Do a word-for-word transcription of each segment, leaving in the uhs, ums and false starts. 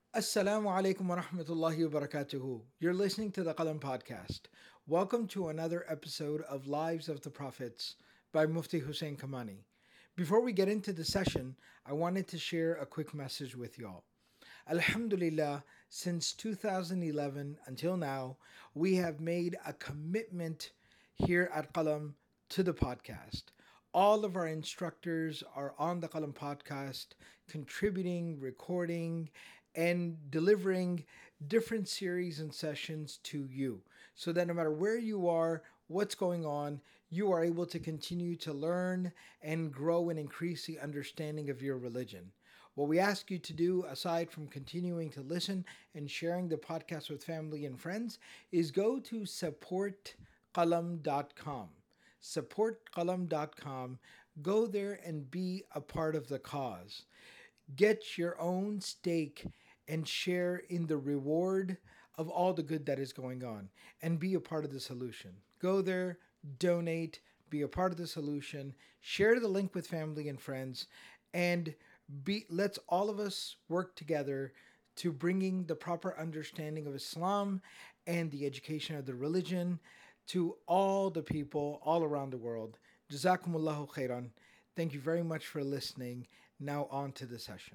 Assalamu alaikum wa rahmatullahi wa barakatuhu. You're listening to the Qalam podcast. Welcome to another episode of Lives of the Prophets by Mufti Hussein Kamani. Before we get into the session, I wanted to share a quick message with y'all. Alhamdulillah, since two thousand eleven until now, we have made a commitment here at Qalam to the podcast. All of our instructors are on the Qalam podcast, contributing, recording, and delivering different series and sessions to you so that no matter where you are, what's going on, you are able to continue to learn and grow and increase the understanding of your religion. What we ask you to do, aside from continuing to listen and sharing the podcast with family and friends, is go to support qalam dot com. support qalam dot com. Go there and be a part of the cause. Get your own stake and share in the reward of all the good that is going on and be a part of the solution. Go there, donate, be a part of the solution, share the link with family and friends, and be let's all of us work together to bringing the proper understanding of Islam and the education of the religion to all the people all around the world. Jazakumullahu khairan. Thank you very much for listening. Now on to the session.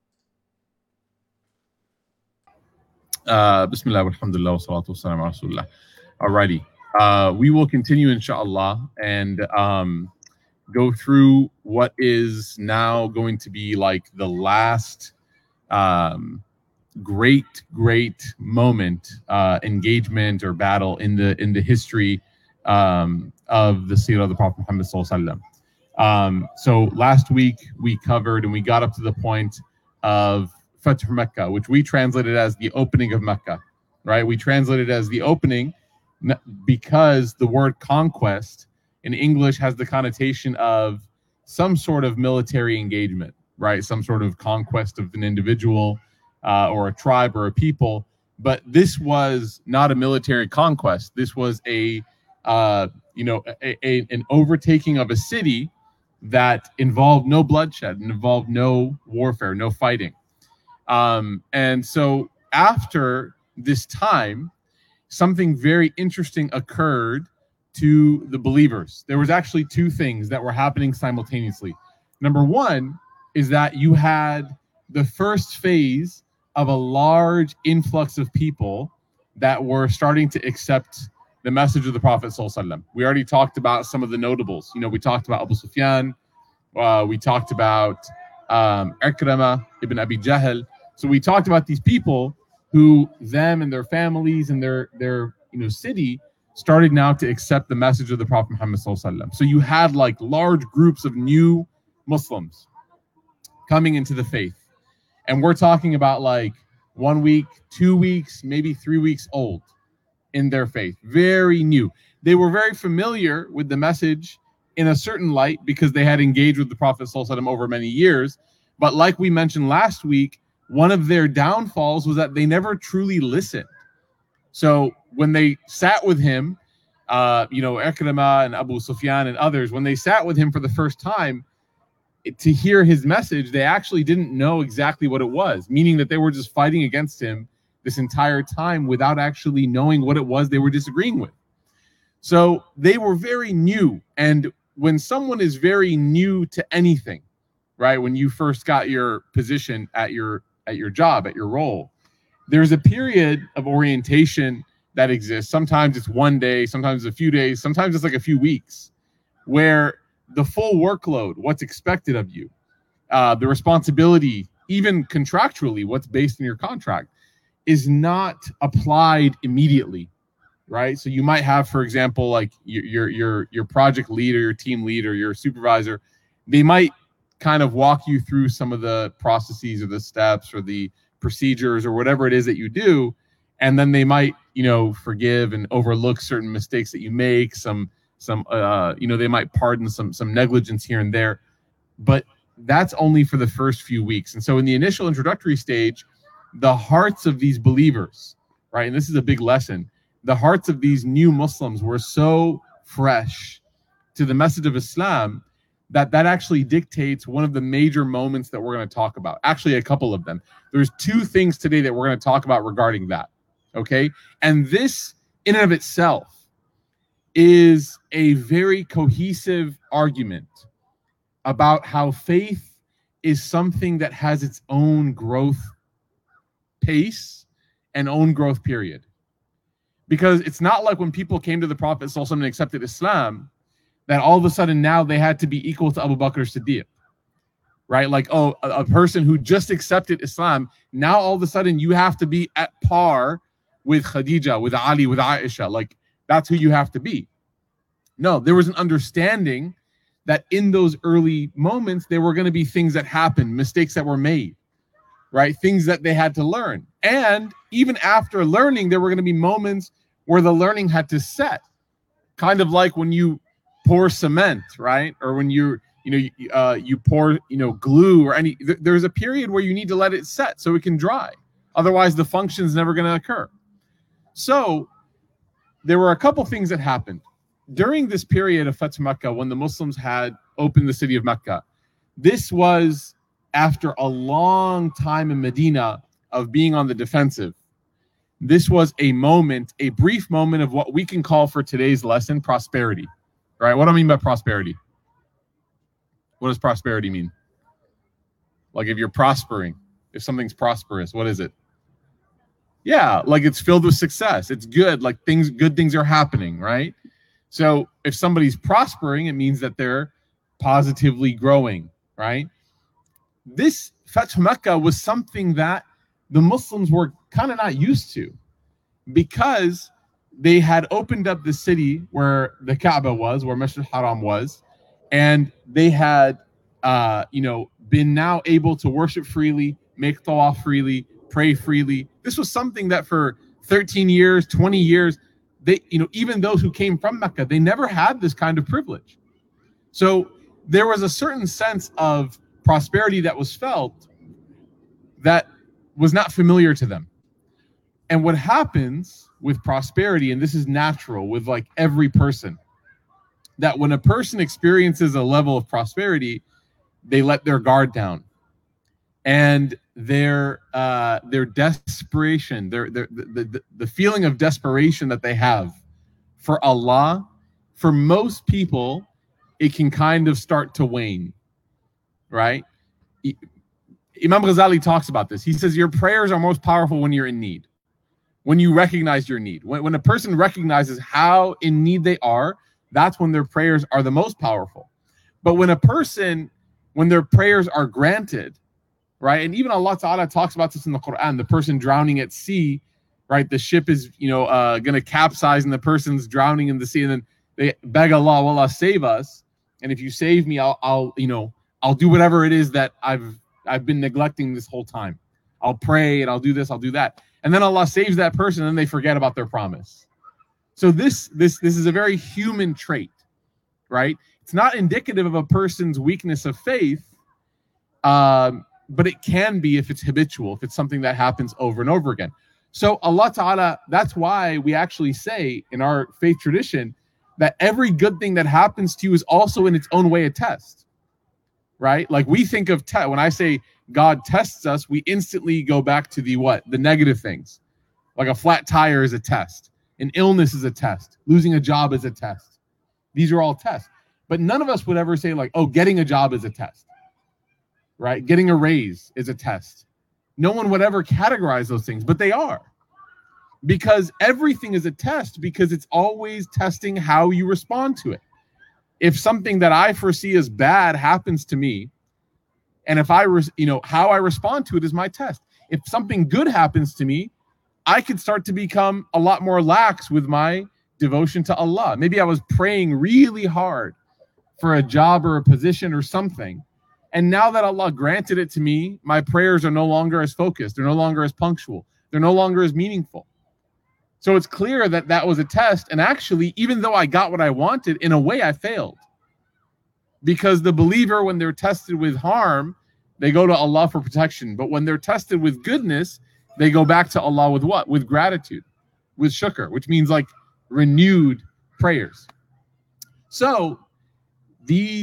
Uh, Bismillah, alhamdulillah, wa salatu wassalam ala rasulullah. Alrighty. Uh, we will continue, inshallah, and um, go through what is now going to be like the last um, great, great moment, uh, engagement or battle in the in the history um, of the seerah of the Prophet Muhammad sallallahu alaihi wasallam. Um, so last week we covered and we got up to the point of Fath Mecca, which we translated as the opening of Mecca, right? We translated as the opening because the word conquest in English has the connotation of some sort of military engagement, right? Some sort of conquest of an individual uh, or a tribe or a people. But this was not a military conquest. This was a, uh, you know, a, a, an overtaking of a city that involved no bloodshed and involved no warfare, no fighting. Um, and so after this time, something very interesting occurred to the believers. There was actually two things that were happening simultaneously. Number one is that you had the first phase of a large influx of people that were starting to accept the message of the Prophet ﷺ. We already talked about some of the notables. You know, we talked about Abu Sufyan. Uh, we talked about um, Ikramah ibn Abi Jahl. So we talked about these people who, them and their families and their their you know city, started now to accept the message of the Prophet Muhammad sallallahu alaihi wasallam. So you had like large groups of new Muslims coming into the faith, and we're talking about like one week, two weeks, maybe three weeks old in their faith, very new. They were very familiar with the message in a certain light because they had engaged with the Prophet sallallahu alaihi wasallam over many years. But like we mentioned last week, one of their downfalls was that they never truly listened. So when they sat with him, uh, you know, Ikramah and Abu Sufyan and others, when they sat with him for the first time to hear his message, they actually didn't know exactly what it was, meaning that they were just fighting against him this entire time without actually knowing what it was they were disagreeing with. So they were very new. And when someone is very new to anything, right, when you first got your position at your at your job, at your role, there's a period of orientation that exists. Sometimes it's one day, sometimes it's a few days, sometimes it's like a few weeks, where the full workload, what's expected of you, uh, the responsibility, even contractually, what's based in your contract, is not applied immediately, right? So you might have, for example, like your your your, your project lead or your team lead or your supervisor, they might kind of walk you through some of the processes or the steps or the procedures or whatever it is that you do, and then they might, you know, forgive and overlook certain mistakes that you make, some some uh you know, they might pardon some some negligence here and there, but that's only for the first few weeks. And so in the initial introductory stage, the hearts of these believers, right, and this is a big lesson, the hearts of these new Muslims were so fresh to the message of Islam that that actually dictates one of the major moments that we're going to talk about. Actually, a couple of them. There's two things today that we're going to talk about regarding that. Okay? And this, in and of itself, is a very cohesive argument about how faith is something that has its own growth pace and own growth period. Because it's not like when people came to the Prophet sallallahu alaihi wasallam and accepted Islam, that all of a sudden now they had to be equal to Abu Bakr Siddiq, right? Like, oh, a, a person who just accepted Islam, now all of a sudden you have to be at par with Khadija, with Ali, with Aisha. Like, that's who you have to be. No, there was an understanding that in those early moments, there were going to be things that happened, mistakes that were made, right? Things that they had to learn. And even after learning, there were going to be moments where the learning had to set. Kind of like when you pour cement, right? Or when you, you know, you, uh, you pour, you know, glue or any, th- there's a period where you need to let it set so it can dry. Otherwise, the function's never going to occur. So there were a couple things that happened. During this period of Fath Makkah, when the Muslims had opened the city of Mecca, this was after a long time in Medina of being on the defensive. This was a moment, a brief moment of what we can call for today's lesson, prosperity. Right? What do I mean by prosperity? What does prosperity mean? Like if you're prospering, if something's prosperous, what is it? Yeah, like it's filled with success. It's good. Like things, good things are happening, right? So if somebody's prospering, it means that they're positively growing, right? This Fath Makkah was something that the Muslims were kind of not used to, because they had opened up the city where the Kaaba was, where Masjid al-Haram was, and they had, uh, you know, been now able to worship freely, make tawaf freely, pray freely. This was something that for thirteen years, twenty years, they, you know, even those who came from Mecca, they never had this kind of privilege. So there was a certain sense of prosperity that was felt that was not familiar to them. And what happens with prosperity, and this is natural with like every person, that when a person experiences a level of prosperity, they let their guard down, and their uh, their desperation, their, their the, the the feeling of desperation that they have for Allah, for most people, it can kind of start to wane, right? Imam Ghazali talks about this. He says your prayers are most powerful when you're in need. When you recognize your need, when, when a person recognizes how in need they are, that's when their prayers are the most powerful. But when a person, when their prayers are granted, right? And even Allah Ta'ala talks about this in the Quran, the person drowning at sea, right? The ship is, you know, uh, going to capsize and the person's drowning in the sea. And then they beg Allah, Allah, save us. And if you save me, I'll, I'll, you know, I'll do whatever it is that I've, I've been neglecting this whole time. I'll pray and I'll do this, I'll do that. And then Allah saves that person and they forget about their promise. So this, this, this is a very human trait, right? It's not indicative of a person's weakness of faith, um, but it can be if it's habitual, if it's something that happens over and over again. So Allah Ta'ala, that's why we actually say in our faith tradition that every good thing that happens to you is also in its own way a test, right? Like we think of, te- when I say God tests us, we instantly go back to the what? The negative things. Like a flat tire is a test. An illness is a test. Losing a job is a test. These are all tests. But none of us would ever say like, oh, getting a job is a test, right? Getting a raise is a test. No one would ever categorize those things, but they are. Because everything is a test, because it's always testing how you respond to it. If something that I foresee as bad happens to me, and if I, res- you know, how I respond to it is my test. If something good happens to me, I could start to become a lot more lax with my devotion to Allah. Maybe I was praying really hard for a job or a position or something. And now that Allah granted it to me, my prayers are no longer as focused. They're no longer as punctual. They're no longer as meaningful. So it's clear that that was a test. And actually, even though I got what I wanted, in a way I failed. Because the believer, when they're tested with harm, they go to Allah for protection. But when they're tested with goodness, they go back to Allah with what? With gratitude, with shukr, which means like renewed prayers. So these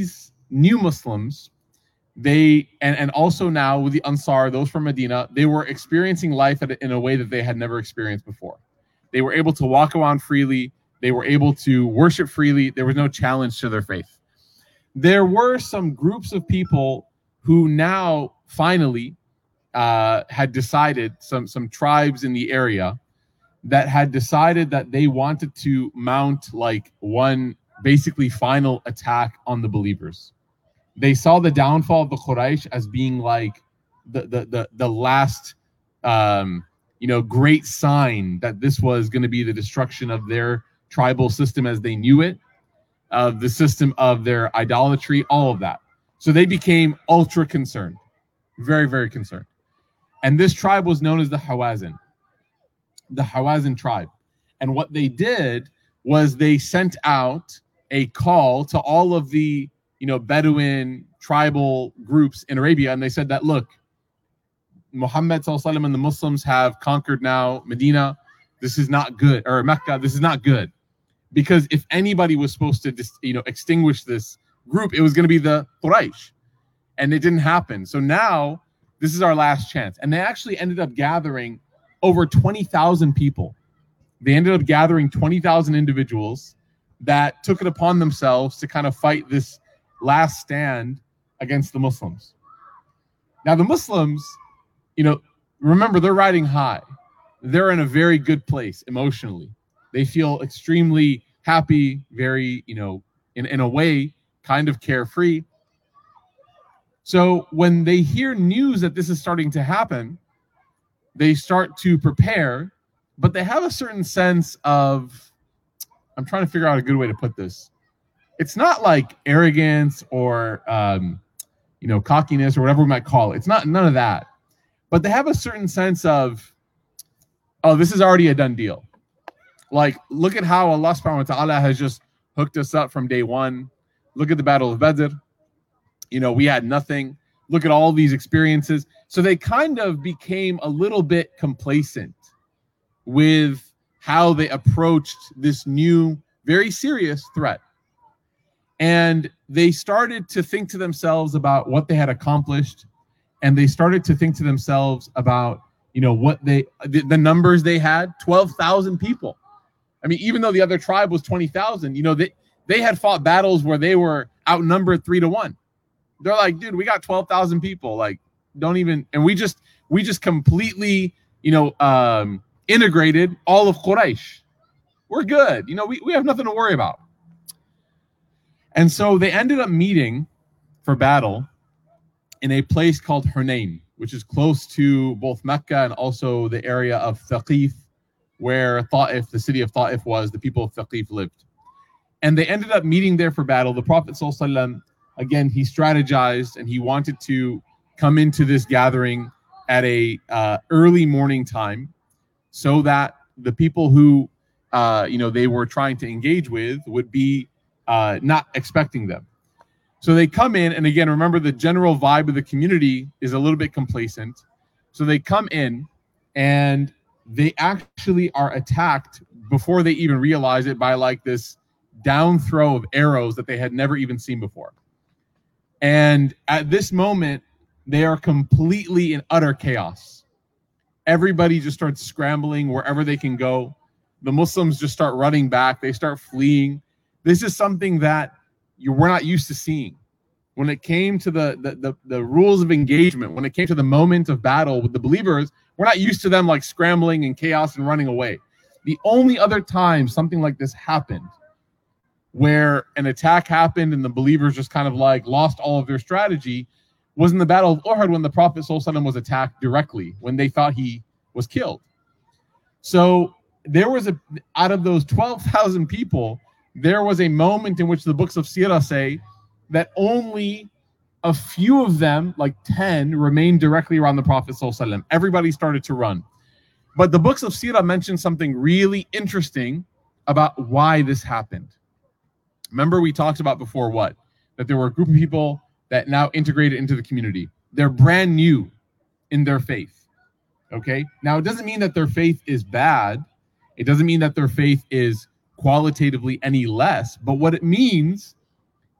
new Muslims, they and, and also now with the Ansar, those from Medina, they were experiencing life at, in a way that they had never experienced before. They were able to walk around freely. They were able to worship freely. There was no challenge to their faith. There were some groups of people who now finally uh, had decided, some, some tribes in the area that had decided that they wanted to mount like one basically final attack on the believers. They saw the downfall of the Quraysh as being like the the the, the last um, you know great sign that this was going to be the destruction of their tribal system as they knew it, of the system of their idolatry, all of that. So they became ultra concerned, very, very concerned. And this tribe was known as the Hawazin, the Hawazin tribe. And what they did was they sent out a call to all of the you know, Bedouin tribal groups in Arabia, and they said that, look, Muhammad sallallahu alaihi wasallam and the Muslims have conquered now Medina. This is not good, or Mecca. This is not good, because if anybody was supposed to, you know, extinguish this group, it was going to be the Quraysh, and it didn't happen. So now this is our last chance, and they actually ended up gathering over twenty thousand people. They ended up gathering twenty thousand individuals that took it upon themselves to kind of fight this last stand against the Muslims. Now the Muslims, you know, remember, they're riding high. They're in a very good place emotionally. They feel extremely happy, very, you know, in, in a way, kind of carefree. So when they hear news that this is starting to happen, they start to prepare, but they have a certain sense of, I'm trying to figure out a good way to put this. It's not like arrogance or, um, you know, cockiness or whatever we might call it. It's not none of that. But they have a certain sense of, oh, this is already a done deal. Like, look at how Allah subhanahu wa ta'ala has just hooked us up from day one. Look at the Battle of Badr. You know, we had nothing. Look at all these experiences. So they kind of became a little bit complacent with how they approached this new, very serious threat. And they started to think to themselves about what they had accomplished, and they started to think to themselves about, you know, what they, the, the numbers they had, twelve thousand people. I mean, even though the other tribe was twenty thousand, you know, they, they had fought battles where they were outnumbered three to one. They're like, dude, we got twelve thousand people. Like, don't even, and we just, we just completely, you know, um, integrated all of Quraysh. We're good. You know, we, we have nothing to worry about. And so they ended up meeting for battle in a place called Hunayn, which is close to both Mecca and also the area of Thaqif, where Ta'if, the city of Ta'if was, the people of Thaqif lived. And they ended up meeting there for battle. The Prophet ﷺ, again, he strategized and he wanted to come into this gathering at a uh, early morning time so that the people who, uh, you know, they were trying to engage with would be Uh, not expecting them. So they come in, and again, remember, the general vibe of the community is a little bit complacent. So they come in, and they actually are attacked before they even realize it by like this down throw of arrows that they had never even seen before. And at this moment, they are completely in utter chaos. Everybody just starts scrambling wherever they can go. The Muslims just start running back. They start fleeing. This is something that you were not used to seeing. When it came to the, the, the, the rules of engagement, when it came to the moment of battle with the believers, we're not used to them like scrambling and chaos and running away. The only other time something like this happened, where an attack happened and the believers just kind of like lost all of their strategy, was in the Battle of Uhud, when the Prophet ﷺ was attacked directly, when they thought he was killed. So there was a, out of those twelve thousand people, there was a moment in which the books of Sirah say that only a few of them, like ten, remained directly around the Prophet ﷺ. Everybody started to run. But the books of Sirah mention something really interesting about why this happened. Remember, we talked about before what? That there were a group of people that now integrated into the community. They're brand new in their faith. Okay? Now, it doesn't mean that their faith is bad. It doesn't mean that their faith is qualitatively any less, but what it means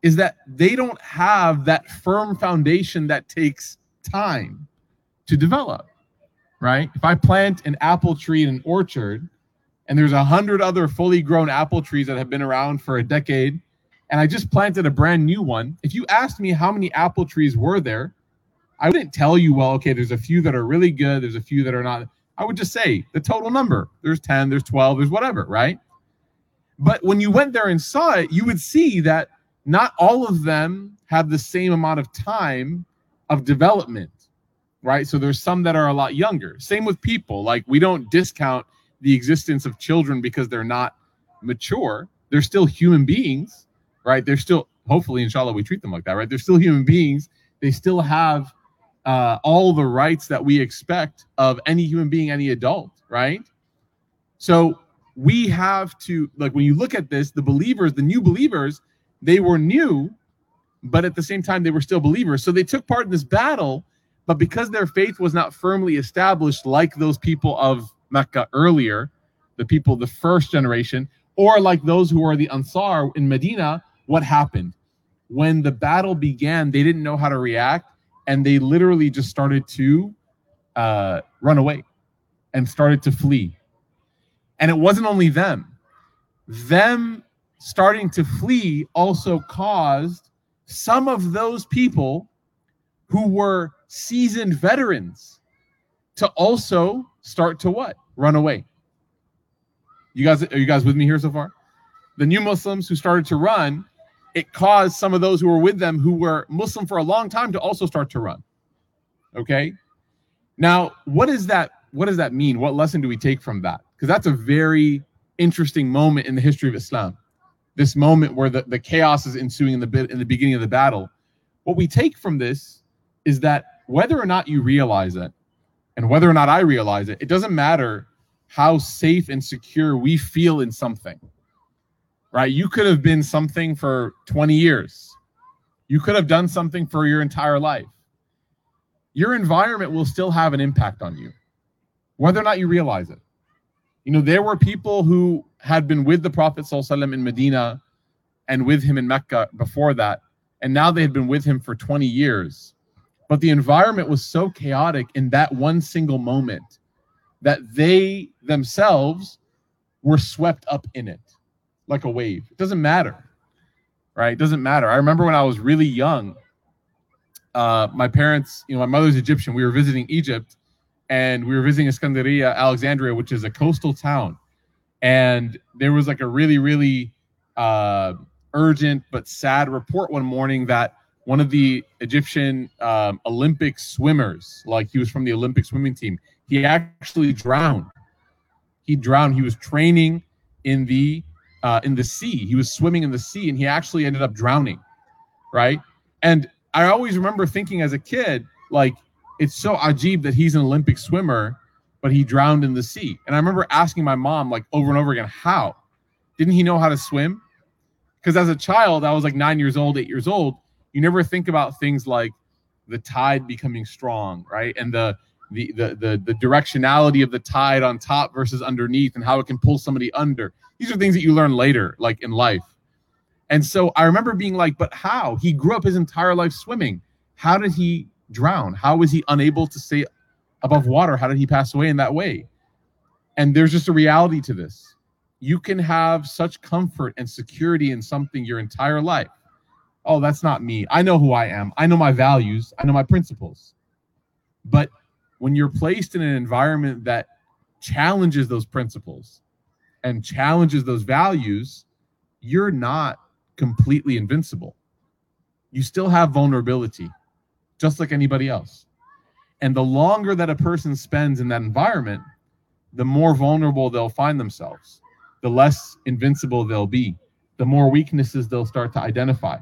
is that they don't have that firm foundation that takes time to develop, right? If I plant an apple tree in an orchard and there's a hundred other fully grown apple trees that have been around for a decade, and I just planted a brand new one, if you asked me how many apple trees were there, I wouldn't tell you, well, okay, there's a few that are really good, there's a few that are not. I would just say the total number. There's ten, there's twelve, there's whatever, right? But when you went there and saw it, you would see that not all of them have the same amount of time of development, right? So there's some that are a lot younger. Same with people. Like, we don't discount the existence of children because they're not mature. They're still human beings, right? They're still, hopefully, inshallah, we treat them like that, right? They're still human beings. They still have uh, all the rights that we expect of any human being, any adult, right? So we have to, like, when you look at this, the believers, the new believers, they were new, but at the same time, they were still believers. So they took part in this battle, but because their faith was not firmly established like those people of Mecca earlier, the people, the first generation, or like those who were the Ansar in Medina, what happened? When the battle began, they didn't know how to react, and they literally just started to uh, run away and started to flee. And it wasn't only them. Them starting to flee also caused some of those people who were seasoned veterans to also start to what? Run away. You guys, are you guys with me here so far? The new Muslims who started to run, it caused some of those who were with them who were Muslim for a long time to also start to run. Okay? Now, what is that? What does that mean? What lesson do we take from that? Because that's a very interesting moment in the history of Islam. This moment where the, the chaos is ensuing in the bit in the beginning of the battle. What we take from this is that whether or not you realize it, and whether or not I realize it, it doesn't matter how safe and secure we feel in something. Right? You could have been something for twenty years. You could have done something for your entire life. Your environment will still have an impact on you, whether or not you realize it. You know, there were people who had been with the Prophet ﷺ in Medina and with him in Mecca before that, and now they had been with him for twenty years. But the environment was so chaotic in that one single moment that they themselves were swept up in it like a wave. It doesn't matter, right? It doesn't matter. I remember when I was really young, uh, my parents, you know, my mother's Egyptian. We were visiting Egypt, and we were visiting Iskandariya, Alexandria, which is a coastal town. And there was like a really, really uh, urgent but sad report one morning that one of the Egyptian um, Olympic swimmers, like he was from the Olympic swimming team, he actually drowned. He drowned. He was training in the uh, in the sea. He was swimming in the sea, and he actually ended up drowning, right? And I always remember thinking as a kid, like, it's so ajib that he's an Olympic swimmer, but he drowned in the sea. And I remember asking my mom, like, over and over again, how? Didn't he know how to swim? Because as a child, I was like nine years old, eight years old. You never think about things like the tide becoming strong, right? And the the the the, the directionality of the tide on top versus underneath and how it can pull somebody under. These are things that you learn later, like in life. And so I remember being like, but how? He grew up his entire life swimming. How did he drown? How was he unable to stay above water? How did he pass away in that way? And there's just a reality to this. You can have such comfort and security in something your entire life. Oh, that's not me. I know who I am. I know my values. I know my principles. But when you're placed in an environment that challenges those principles and challenges those values, you're not completely invincible. You still have vulnerability, just like anybody else. And the longer that a person spends in that environment, the more vulnerable they'll find themselves, the less invincible they'll be, the more weaknesses they'll start to identify.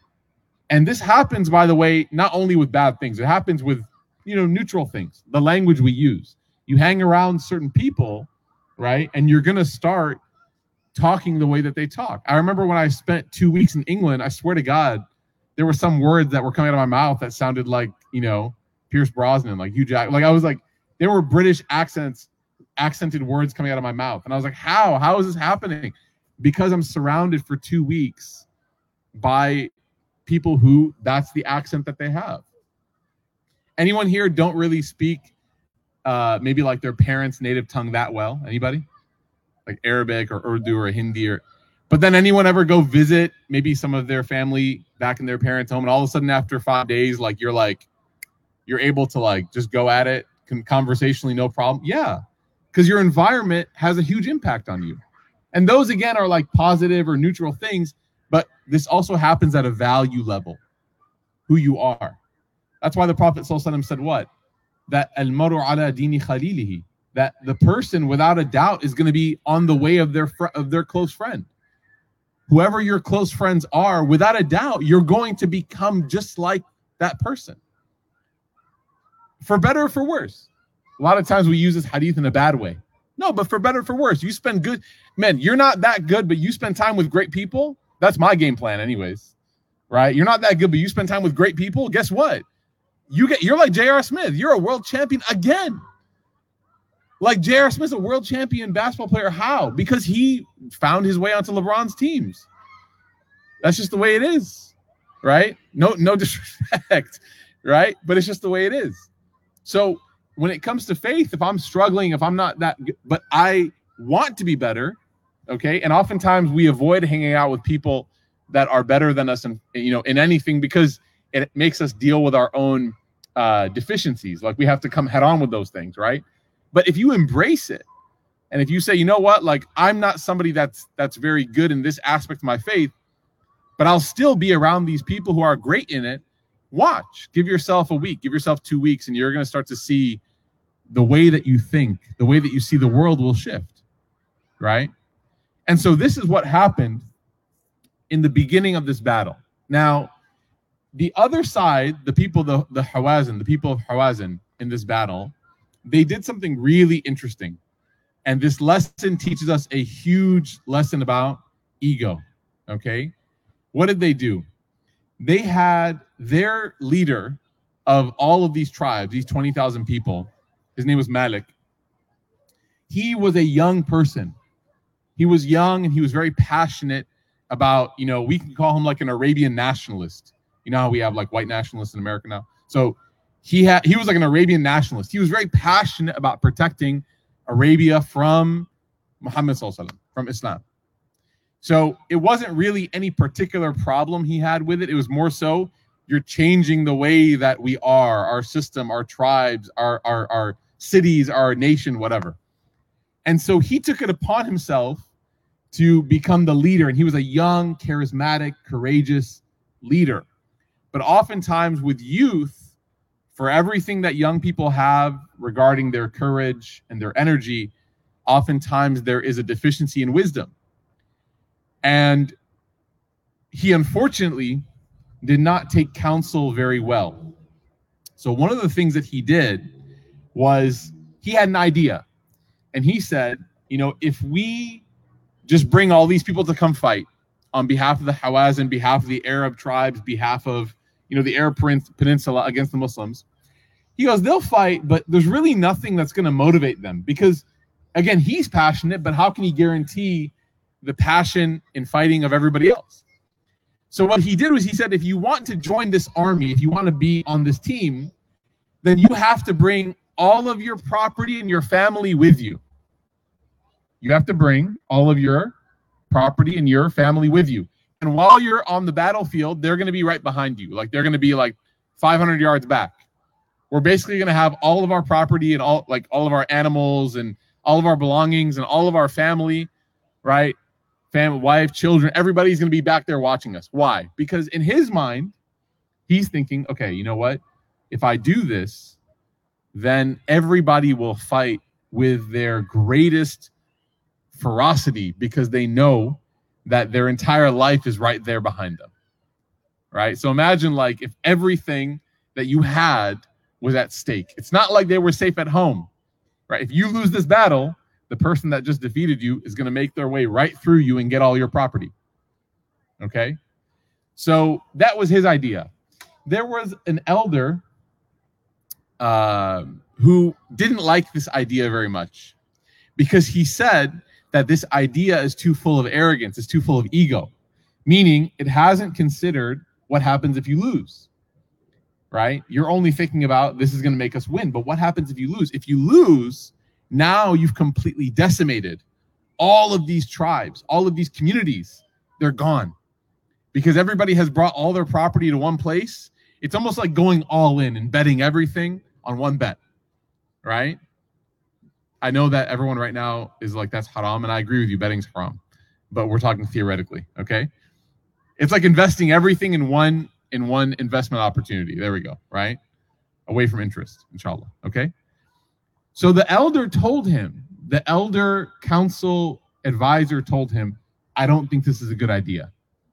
And this happens, by the way, not only with bad things, it happens with, you know, neutral things, the language we use. You hang around certain people, right? And you're going to start talking the way that they talk. I remember when I spent two weeks in England, I swear to God, there were some words that were coming out of my mouth that sounded like, you know, Pierce Brosnan, like Hugh Jack. Like I was like, there were British accents, accented words coming out of my mouth. And I was like, how? How is this happening? Because I'm surrounded for two weeks by people who that's the accent that they have. Anyone here don't really speak uh, maybe like their parents' native tongue that well? Anybody? Like Arabic or Urdu or Hindi or... But then anyone ever go visit maybe some of their family back in their parents' home, and all of a sudden after five days, like you're like, you're able to like just go at it conversationally, no problem? Yeah, because your environment has a huge impact on you. And those, again, are like positive or neutral things, but this also happens at a value level, who you are. That's why the Prophet ﷺ said what? That al-maru ala dini khalilihi, that the person without a doubt is going to be on the way of their fr- of their close friend. Whoever your close friends are, without a doubt, you're going to become just like that person. For better or for worse. A lot of times we use this hadith in a bad way. No, but for better or for worse. You spend good... Man, you're not that good, but you spend time with great people. That's my game plan anyways. Right? You're not that good, but you spend time with great people. Guess what? You get, you're like J R. Smith. You're a world champion again. Like J R. Smith's a world champion basketball player. How? Because he found his way onto LeBron's teams. That's just the way it is, right? No, no disrespect, right? But it's just the way it is. So when it comes to faith, if I'm struggling, if I'm not that good, but I want to be better, okay? And oftentimes we avoid hanging out with people that are better than us in, you know, in anything because it makes us deal with our own uh, deficiencies. Like we have to come head on with those things, right? But if you embrace it, and if you say, you know what, like I'm not somebody that's that's very good in this aspect of my faith, but I'll still be around these people who are great in it. Watch, give yourself a week, give yourself two weeks, and you're going to start to see the way that you think, the way that you see the world will shift, right? And so this is what happened in the beginning of this battle. Now, the other side, the people, the, the Hawazin, the people of Hawazin in this battle, they did something really interesting. And this lesson teaches us a huge lesson about ego, okay? What did they do? They had their leader of all of these tribes, these twenty thousand people, his name was Malik. He was a young person. He was young and he was very passionate about, you know, we can call him like an Arabian nationalist. You know how we have like white nationalists in America now? So he had he was like an Arabian nationalist. He was very passionate about protecting Arabia from Muhammad sallallahu alaihi wasallam, from Islam. So it wasn't really any particular problem he had with it. It was more so you're changing the way that we are, our system, our tribes, our, our, our cities, our nation, whatever. And so he took it upon himself to become the leader. And he was a young, charismatic, courageous leader. But oftentimes with youth, for everything that young people have regarding their courage and their energy, oftentimes there is a deficiency in wisdom. And he unfortunately did not take counsel very well. So one of the things that he did was he had an idea. And he said, you know, if we just bring all these people to come fight on behalf of the Hawazin, behalf of the Arab tribes, behalf of, you know, the Arab Peninsula against the Muslims, he goes, they'll fight, but there's really nothing that's going to motivate them. Because, again, he's passionate, but how can he guarantee the passion in fighting of everybody else? So what he did was he said, if you want to join this army, if you want to be on this team, then you have to bring all of your property and your family with you. You have to bring all of your property and your family with you. And while you're on the battlefield, they're going to be right behind you. Like they're going to be like five hundred yards back. We're basically going to have all of our property and all like all of our animals and all of our belongings and all of our family, right? Family, wife, children, everybody's going to be back there watching us. Why? Because in his mind, he's thinking, okay, you know what? If I do this, then everybody will fight with their greatest ferocity because they know that their entire life is right there behind them, right? So imagine like if everything that you had was at stake. It's not like they were safe at home, right? If you lose this battle, the person that just defeated you is going to make their way right through you and get all your property, okay? So that was his idea. There was an elder uh, who didn't like this idea very much because he said that this idea is too full of arrogance, it's too full of ego, meaning it hasn't considered what happens if you lose? Right? You're only thinking about this is going to make us win, but what happens if you lose? If you lose, now you've completely decimated all of these tribes, all of these communities. They're gone because everybody has brought all their property to one place. It's almost like going all in and betting everything on one bet, right? I know that everyone right now is like, that's haram, and I agree with you, betting's haram, but we're talking theoretically, okay? It's like investing everything in one in one investment opportunity. There we go, right? Away from interest, inshallah, okay? So the elder told him, the elder council advisor told him, I don't think this is a good idea.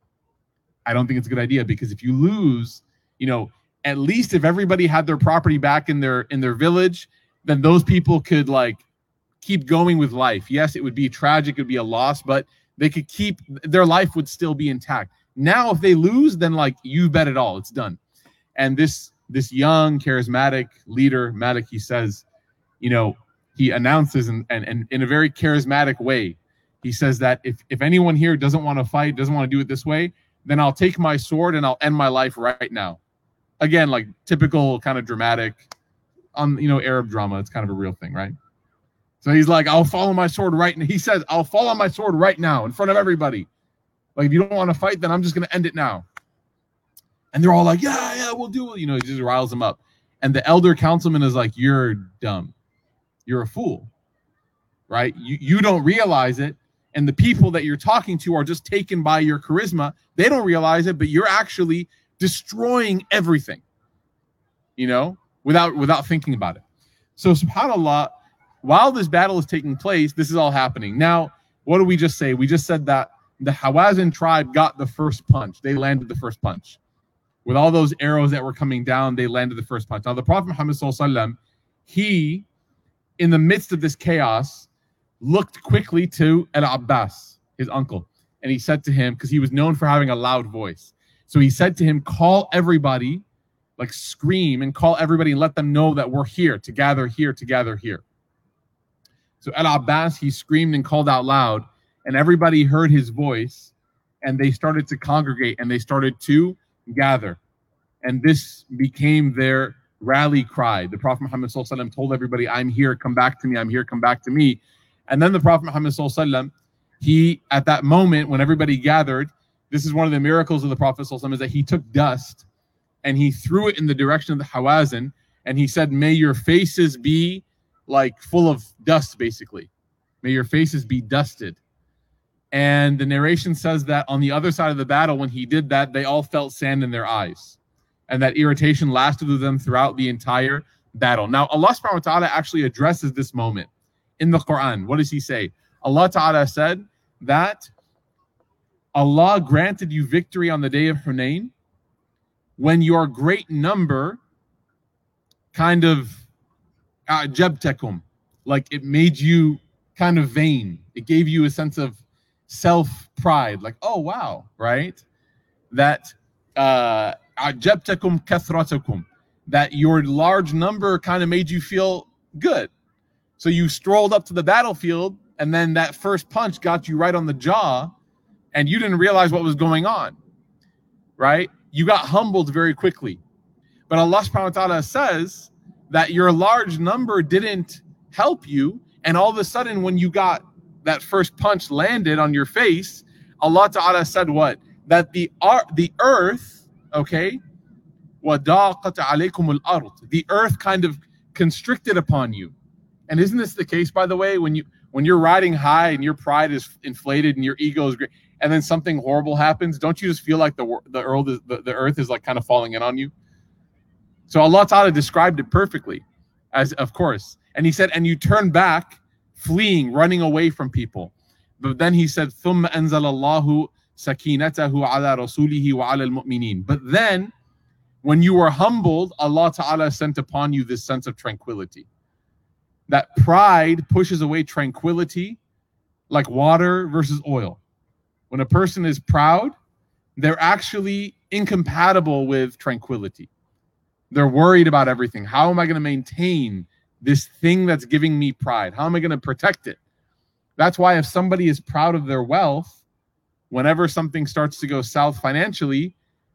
I don't think it's a good idea because if you lose, you know, at least if everybody had their property back in their in their village, then those people could like keep going with life. Yes, it would be tragic, it would be a loss, but they could keep, their life would still be intact. Now, if they lose, then like you bet it all, it's done. And this this young, charismatic leader, Malik, he says, you know, he announces and and, and in a very charismatic way, he says that if, if anyone here doesn't want to fight, doesn't want to do it this way, then I'll take my sword and I'll end my life right now. Again, like typical kind of dramatic, on you know, Arab drama. It's kind of a real thing, right? So he's like, I'll follow my sword right now. He says, I'll follow my sword right now in front of everybody. Like, if you don't want to fight, then I'm just going to end it now. And they're all like, yeah, yeah, we'll do it. You know, he just riles them up. And the elder councilman is like, you're dumb. You're a fool, right? You, you don't realize it. And the people that you're talking to are just taken by your charisma. They don't realize it, but you're actually destroying everything, you know, without, without thinking about it. So subhanAllah, while this battle is taking place, this is all happening. Now, what did we just say? We just said that the Hawazin tribe got the first punch. They landed the first punch. With all those arrows that were coming down, they landed the first punch. Now, the Prophet Muhammad sallallahu alaihi wasallam, he, in the midst of this chaos, looked quickly to Al-Abbas, his uncle, and he said to him, because he was known for having a loud voice. So he said to him, call everybody, like scream and call everybody and let them know that we're here, to gather here, to gather here. So Al-Abbas, he screamed and called out loud, and everybody heard his voice, and they started to congregate, and they started to gather. And this became their rally cry. The Prophet Muhammad sallallahu alaihi wasallam told everybody, I'm here, come back to me, I'm here, come back to me. And then the Prophet Muhammad sallallahu alaihi wasallam, he, at that moment, when everybody gathered, this is one of the miracles of the Prophet sallallahu alaihi wasallam, is that he took dust, and he threw it in the direction of the Hawazin, and he said, may your faces be like full of dust, basically. May your faces be dusted. And the narration says that on the other side of the battle, when he did that, they all felt sand in their eyes. And that irritation lasted with them throughout the entire battle. Now, Allah subhanahu wa ta'ala actually addresses this moment in the Quran. What does he say? Allah ta'ala said that Allah granted you victory on the day of Hunayn when your great number kind of a'jabtakum, like it made you kind of vain. It gave you a sense of self-pride, like, oh wow, right? That uh a'jabtakum kathratakum, that your large number kind of made you feel good. So you strolled up to the battlefield, and then that first punch got you right on the jaw, and you didn't realize what was going on, right? You got humbled very quickly. But Allah subhanahu wa ta'ala says that your large number didn't help you, and all of a sudden when you got that first punch landed on your face, Allah ta'ala said what? That the ar- the earth, okay, وَضَاقَتْ عَلَيْكُمُ الْأَرْضِ, the earth kind of constricted upon you. And isn't this the case, by the way, when you when you're riding high and your pride is inflated and your ego is great, and then something horrible happens, don't you just feel like the the earth is, the, the earth is like kind of falling in on you? So Allah Ta'ala described it perfectly, as of course. And he said, and you turn back, fleeing, running away from people. But then he said, ثُمَّ أَنزَلَ اللَّهُ سَكِينَتَهُ عَلَى رَسُولِهِ وَعَلَى الْمُؤْمِنِينَ. But then, when you were humbled, Allah Ta'ala sent upon you this sense of tranquility. That pride pushes away tranquility like water versus oil. When a person is proud, they're actually incompatible with tranquility. They're worried about everything. How am I going to maintain this thing that's giving me pride? How am I going to protect it? That's why if somebody is proud of their wealth, whenever something starts to go south financially,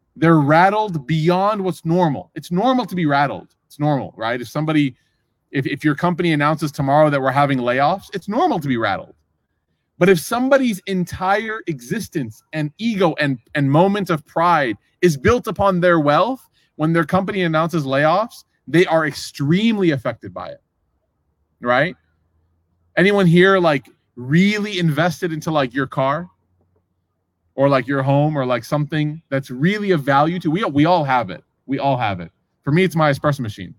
They're rattled beyond what's normal. It's normal to be rattled. It's normal, right? If somebody, if, if your company announces tomorrow that we're having layoffs, it's normal to be rattled. But if somebody's entire existence and ego and, and moment of pride is built upon their wealth, when their company announces layoffs, they are extremely affected by it, right? Anyone here like really invested into like your car or like your home or like something that's really of value to? We, we all have it. We all have it. For me, it's my espresso machine.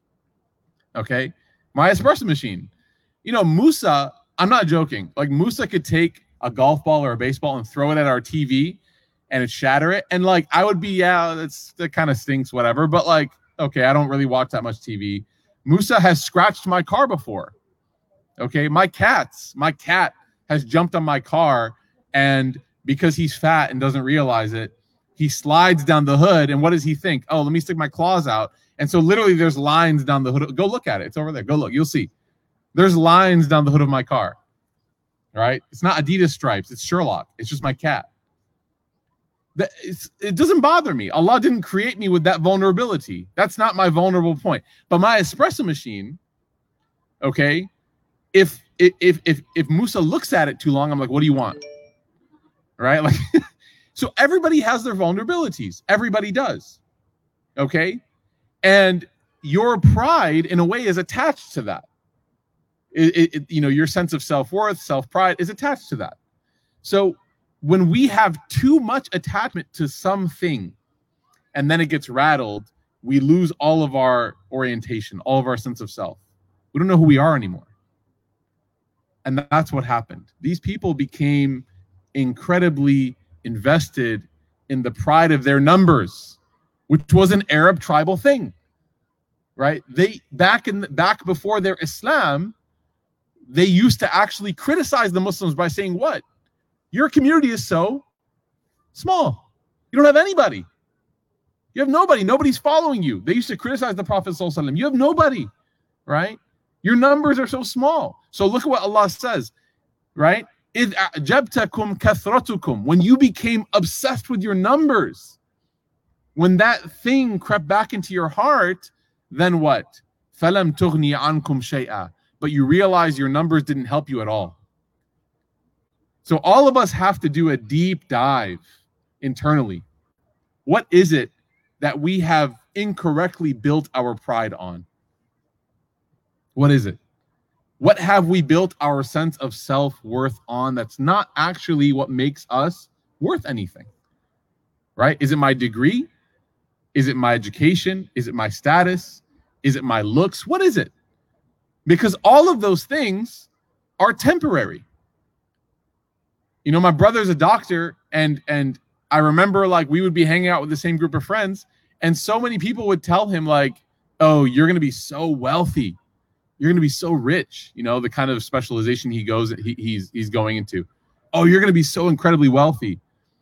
Okay? My espresso machine. You know, Musa, I'm not joking. Like Musa could take a golf ball or a baseball and throw it at our T V and it shatter it. And like, I would be, yeah, that's, that kind of stinks, whatever. But like, okay, I don't really watch that much T V. Musa has scratched my car before. Okay, my cats, my cat has jumped on my car, and because he's fat and doesn't realize it, he slides down the hood. And what does he think? Oh, let me stick my claws out. And so literally there's lines down the hood. Go look at it. It's over there. Go look. You'll see. There's lines down the hood of my car. All right? It's not Adidas stripes. It's Sherlock. It's just my cat. It's, it doesn't bother me. Allah didn't create me with that vulnerability. That's not my vulnerable point. But my espresso machine, okay, if if if if Musa looks at it too long, I'm like, what do you want? Right? Like, so everybody has their vulnerabilities. Everybody does. Okay? And your pride, in a way, is attached to that. It, it, you know, your sense of self-worth, self-pride is attached to that. So when we have too much attachment to something and then it gets rattled, we lose all of our orientation, all of our sense of self. We don't know who we are anymore. And that's what happened. These people became incredibly invested in the pride of their numbers, which was an Arab tribal thing, right? They back in back before their Islam, they used to actually criticize the Muslims by saying, what? Your community is so small. You don't have anybody. You have nobody. Nobody's following you. They used to criticize the Prophet ﷺ. You have nobody, right? Your numbers are so small. So look at what Allah says, right? إِذْ أَعْجَبْتَكُمْ كَثْرَتُكُمْ. When you became obsessed with your numbers, when that thing crept back into your heart, then what? فَلَمْ تُغْنِي عَنْكُمْ شَيْئًا. But you realize your numbers didn't help you at all. So all of us have to do a deep dive internally. What is it that we have incorrectly built our pride on? What is it? What have we built our sense of self-worth on that's not actually what makes us worth anything? Right? Is it my degree? Is it my education? Is it my status? Is it my looks? What is it? Because all of those things are temporary. You know, my brother's a doctor, and and I remember like we would be hanging out with the same group of friends, and so many people would tell him like, oh, you're going to be so wealthy. You're going to be so rich, you know, the kind of specialization he goes, he, he's he's going into. Oh, you're going to be so incredibly wealthy.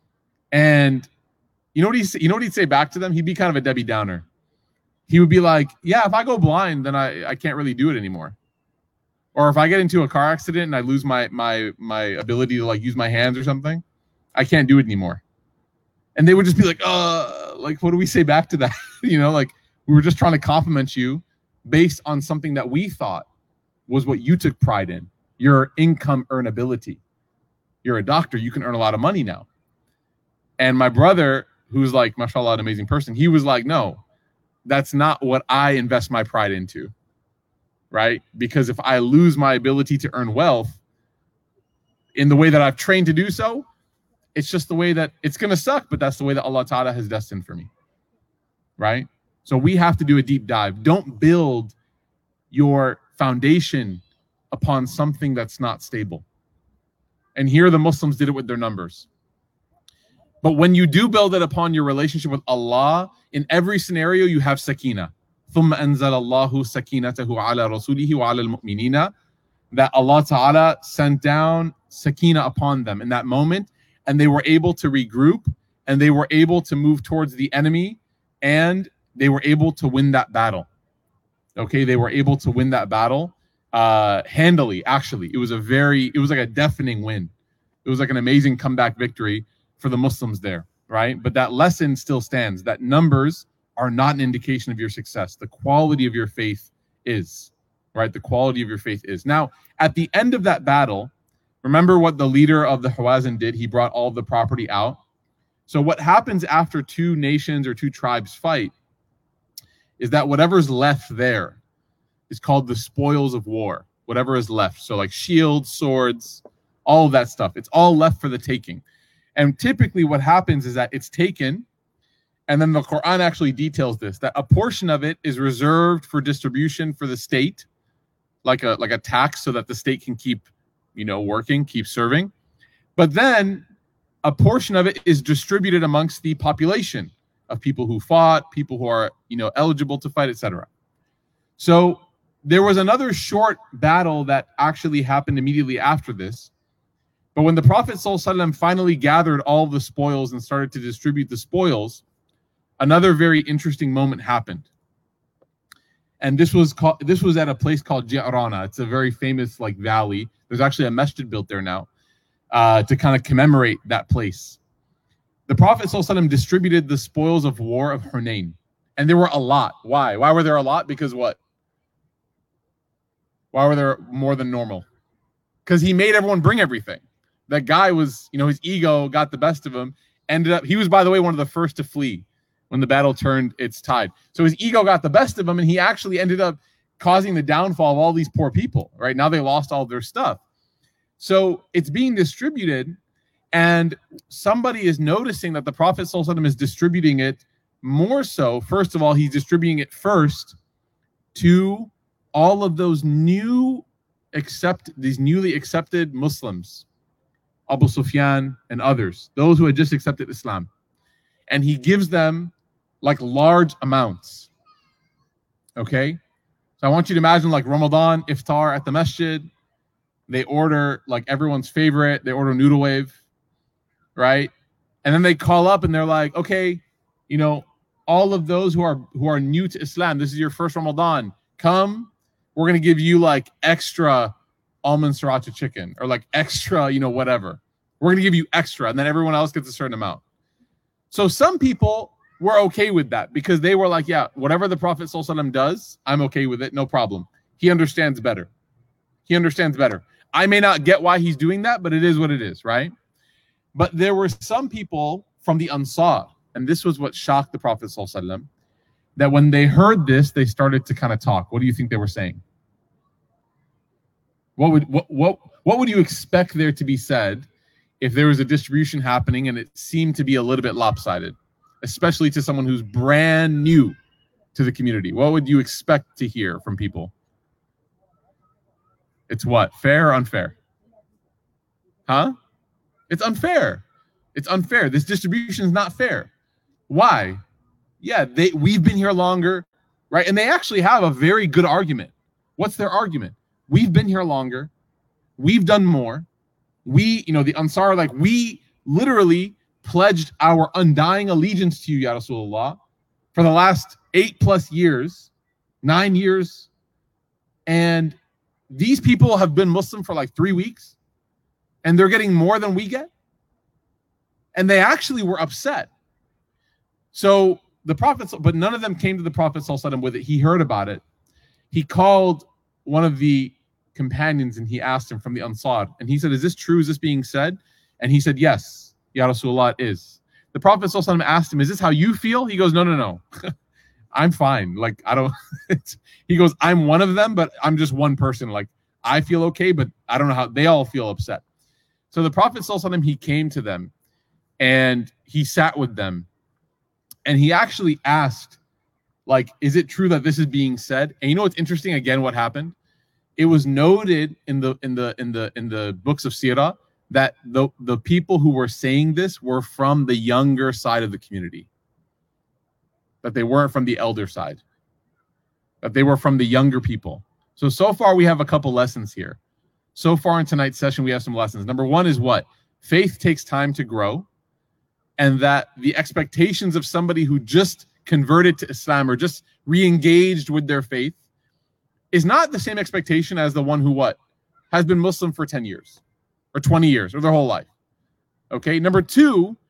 And you know what he you know what he'd say back to them? He'd be kind of a Debbie Downer. He would be like, yeah, if I go blind, then I, I can't really do it anymore. Or if I get into a car accident and I lose my my my ability to like use my hands or something, I can't do it anymore. And they would just be like, uh, like, what do we say back to that? You know, like we were just trying to compliment you based on something that we thought was what you took pride in, your income earnability. You're a doctor, you can earn a lot of money now. And my brother, who's like, mashallah, an amazing person, he was like, no, that's not what I invest my pride into, right? Because if I lose my ability to earn wealth in the way that I've trained to do so, it's just the way that it's going to suck, but that's the way that Allah Ta'ala has destined for me, right? So we have to do a deep dive. Don't build your foundation upon something that's not stable. And here the Muslims did it with their numbers. But when you do build it upon your relationship with Allah, in every scenario you have sakina. ثُمَّ أَنزَلَ اللَّهُ سَكِينَتَهُ عَلَى رَسُولِهِ وَعَلَى الْمُؤْمِنِينَ. That Allah Ta'ala sent down sakina upon them in that moment, and they were able to regroup, and they were able to move towards the enemy, and they were able to win that battle. Okay, they were able to win that battle uh, handily, actually. It was a very, it was like a deafening win. It was like an amazing comeback victory for the Muslims there. right? But that lesson still stands, that numbers are not an indication of your success. The quality of your faith is, right? The quality of your faith is. Now, at the end of that battle, remember what the leader of the Hawazin did? He brought all the property out. So what happens after two nations or two tribes fight is that whatever's left there is called the spoils of war, whatever is left. So like shields, swords, all of that stuff. It's all left for the taking. And typically what happens is that it's taken, and then the Quran actually details this, that a portion of it is reserved for distribution for the state, like a like a tax so that the state can keep, you know, working, keep serving. But then a portion of it is distributed amongst the population of people who fought, people who are, you know, eligible to fight, et cetera. So there was another short battle that actually happened immediately after this. But when the Prophet ﷺ finally gathered all the spoils and started to distribute the spoils, another very interesting moment happened. And this was called, this was at a place called Ji'rana. It's a very famous like valley. There's actually a masjid built there now uh, to kind of commemorate that place. The Prophet ﷺ distributed the spoils of war of Hunain. And there were a lot. Why? Why were there a lot? Because what? Why were there more than normal? Because he made everyone bring everything. That guy was, you know, his ego got the best of him. Ended up, he was, by the way, one of the first to flee when the battle turned its tide. So his ego got the best of him, and he actually ended up causing the downfall of all these poor people, right? Now they lost all their stuff. So it's being distributed, and somebody is noticing that the Prophet ﷺ is distributing it more so. First of all, he's distributing it first to all of those new accept these newly accepted Muslims, Abu Sufyan and others, those who had just accepted Islam. And he gives them like large amounts. Okay? So I want you to imagine like Ramadan iftar at the masjid. They order like everyone's favorite. They order noodle wave, right? And then they call up and they're like, okay, you know, all of those who are who are new to Islam, this is your first Ramadan. Come, we're going to give you like extra almond sriracha chicken or like extra, you know, whatever. We're going to give you extra, and then everyone else gets a certain amount. So some people were okay with that because they were like, yeah, whatever the Prophet ﷺ does, I'm okay with it. No problem. He understands better. He understands better. I may not get why he's doing that, but it is what it is, right? But there were some people from the Ansar, and this was what shocked the Prophet ﷺ, that when they heard this, they started to kind of talk. What do you think they were saying? What would what what what would you expect there to be said if there was a distribution happening and it seemed to be a little bit lopsided, especially to someone who's brand new to the community? What would you expect to hear from people? It's what? Fair or unfair? Huh? It's unfair. It's unfair. This distribution is not fair. Why? Yeah, they we've been here longer, right? And they actually have a very good argument. What's their argument? We've been here longer. We've done more. We, you know, the Ansar, like we literally pledged our undying allegiance to you, Ya Rasulullah, for the last eight plus years, nine years. And these people have been Muslim for like three weeks and they're getting more than we get. And they actually were upset. So the Prophet, but none of them came to the Prophet ﷺ with it. He heard about it. He called one of the companions and he asked him from the Ansar, and he said, is this true? Is this being said? And he said, yes, Ya Rasulullah, it is. The Prophet ﷺ asked him, is this how you feel? He goes, no, no, no. I'm fine. Like, I don't, he goes, I'm one of them, but I'm just one person. Like, I feel okay, but I don't know how, they all feel upset. So the Prophet ﷺ, he came to them and he sat with them and he actually asked, like, is it true that this is being said? And you know what's interesting? Again, what happened? It was noted in the in the in the in the books of Sirah that the the people who were saying this were from the younger side of the community. That they weren't from the elder side. That they were from the younger people. So so far we have a couple lessons here. So far in tonight's session we have some lessons. Number one is what? Faith takes time to grow, and that the expectations of somebody who just converted to Islam or just re-engaged with their faith is not the same expectation as the one who what? Has been Muslim for ten years or twenty years or their whole life. Okay. Number two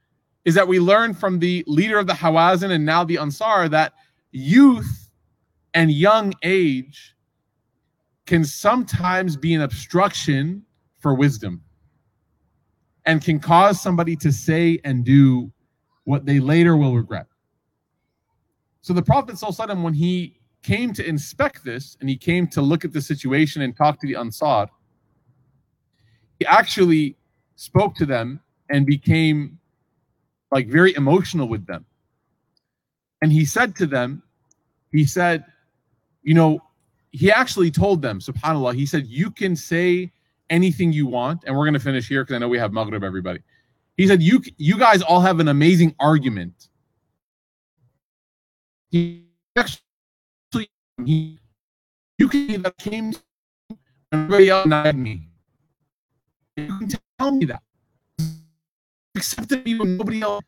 is that we learn from the leader of the Hawazin and now the Ansar that youth and young age can sometimes be an obstruction for wisdom and can cause somebody to say and do what they later will regret. So the Prophet ﷺ, when he came to inspect this and he came to look at the situation and talk to the Ansar, he actually spoke to them and became like very emotional with them. And he said to them, he said, you know, he actually told them, subhanAllah, he said, you can say anything you want. And we're going to finish here because I know we have Maghrib, everybody. He said, you, you guys all have an amazing argument. He actually, he, you can that came to everybody else denied me. You can tell me that. Accepted me when nobody else.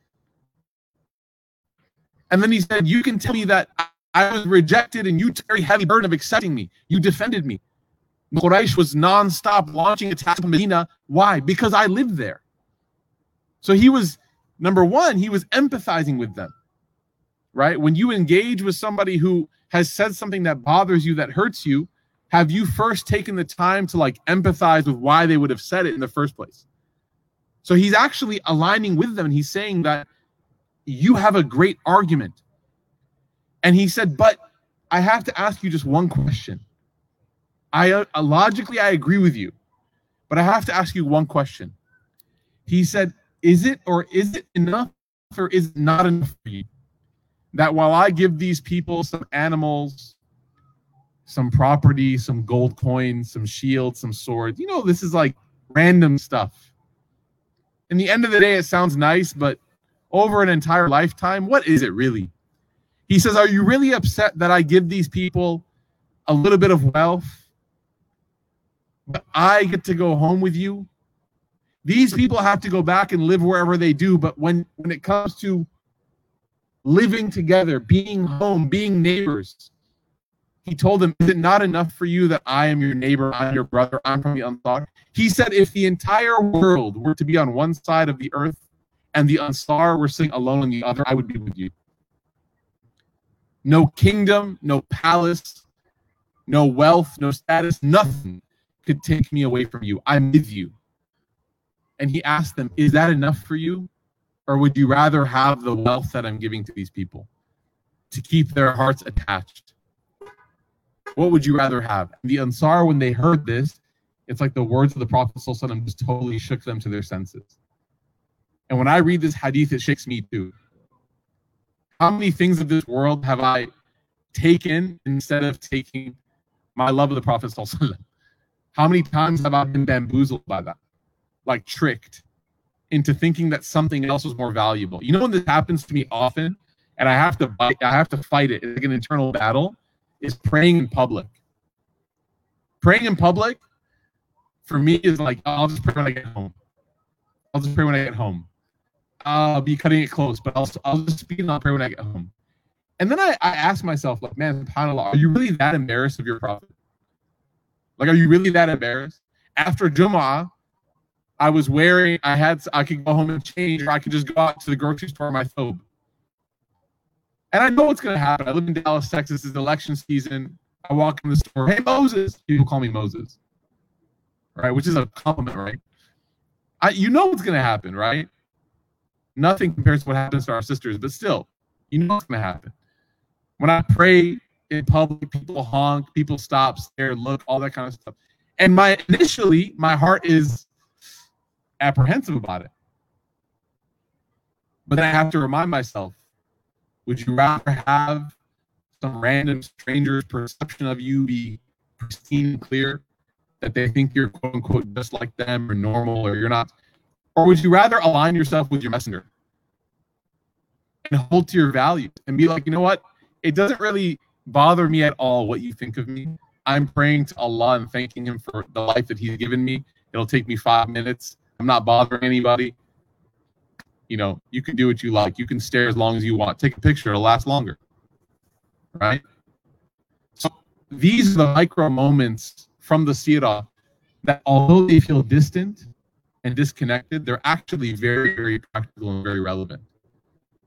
And then he said, you can tell me that I, I was rejected and you took a heavy burden of accepting me. You defended me. Quraysh was non-stop launching attacks on Medina. Why? Because I lived there. So he was, number one, he was empathizing with them. Right? When you engage with somebody who has said something that bothers you, that hurts you, have you first taken the time to like empathize with why they would have said it in the first place? So he's actually aligning with them and he's saying that you have a great argument. And he said, but I have to ask you just one question. I uh, logically, I agree with you, but I have to ask you one question. He said, is it or is it enough or is it not enough for you that while I give these people some animals, some property, some gold coins, some shields, some swords, you know, this is like random stuff. In the end of the day, it sounds nice, but over an entire lifetime, what is it really? He says, are you really upset that I give these people a little bit of wealth, but I get to go home with you? These people have to go back and live wherever they do, but when, when it comes to living together, being home, being neighbors, he told them, is it not enough for you that I am your neighbor, I'm your brother, I'm from the Ansar? He said, if the entire world were to be on one side of the earth and the Ansar were sitting alone on the other, I would be with you. No kingdom, no palace, no wealth, no status, nothing could take me away from you. I'm with you. And he asked them, is that enough for you? Or would you rather have the wealth that I'm giving to these people to keep their hearts attached? What would you rather have? The Ansar, when they heard this, it's like the words of the Prophet ﷺ just totally shook them to their senses. And when I read this hadith, it shakes me too. How many things of this world have I taken instead of taking my love of the Prophet ﷺ? How many times have I been bamboozled by that? Like tricked into thinking that something else was more valuable. You know when this happens to me often, and I have to fight, I have to fight it, it's like an internal battle, is praying in public. Praying in public, for me, is like, I'll just pray when I get home. I'll just pray when I get home. I'll be cutting it close, but I'll, I'll just speak and I'll pray when I get home. And then I, I ask myself, like, man, subhanAllah, are you really that embarrassed of your Prophet? Like, are you really that embarrassed? After Jum'ah, I was wearing, I had, I could go home and change, or I could just go out to the grocery store in my thobe. And I know what's going to happen. I live in Dallas, Texas. It's election season. I walk in the store. Hey, Moses. People call me Moses. Right? Which is a compliment, right? I, you know what's going to happen, right? Nothing compares to what happens to our sisters, but still, you know what's going to happen. When I pray in public, people honk, people stop, stare, look, all that kind of stuff. And my initially, my heart is apprehensive about it. But then I have to remind myself, would you rather have some random stranger's perception of you be pristine and clear, that they think you're quote unquote just like them or normal or you're not? Or would you rather align yourself with your messenger and hold to your values and be like, you know what? It doesn't really bother me at all what you think of me. I'm praying to Allah and thanking him for the life that he's given me. It'll take me five minutes. I'm not bothering anybody. You know, you can do what you like. You can stare as long as you want. Take a picture. It'll last longer. Right? So these are the micro moments from the seerah that, although they feel distant and disconnected, they're actually very, very practical and very relevant.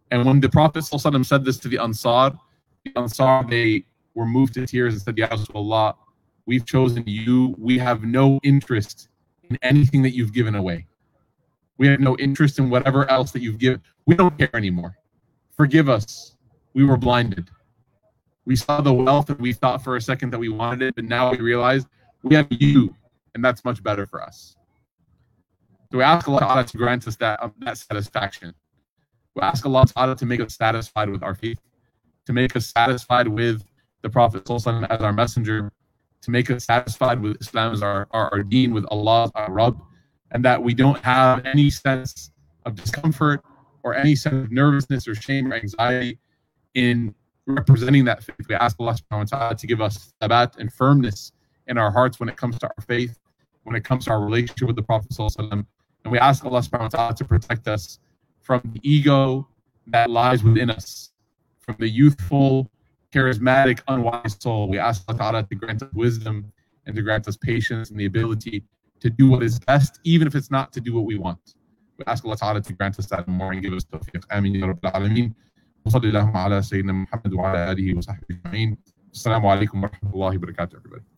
And when the Prophet ﷺ said this to the Ansar, the Ansar, they were moved to tears and said, Ya Rasulullah, we've chosen you. We have no interest in anything that you've given away. We have no interest in whatever else that you've given. We don't care anymore. Forgive us. We were blinded. We saw the wealth and we thought for a second that we wanted it, but now we realize we have you, and that's much better for us. So we ask Allah Ta'ala to grant us that, um, that satisfaction. We ask Allah Ta'ala to make us satisfied with our faith, to make us satisfied with the Prophet ﷺ as our messenger, to make us satisfied with Islam as our, our, our deen, with Allah as our Rabb, and that we don't have any sense of discomfort or any sense of nervousness or shame or anxiety in representing that faith. We ask Allah subhanahu wa ta'ala to give us thabat and firmness in our hearts when it comes to our faith, when it comes to our relationship with the Prophet ﷺ. And we ask Allah subhanahu wa ta'ala to protect us from the ego that lies within us, from the youthful, charismatic, unwise soul. We ask Allah ta'ala to grant us wisdom and to grant us patience and the ability to do what is best, even if it's not to do what we want. We ask Allah ta'ala to grant us that more and give us tawfiq. Ameen ya Rabbil Alameen. وصلى اللهم على سيدنا محمد وعلى آله وصحبه أجمعين. السلام عليكم ورحمة الله وبركاته everybody.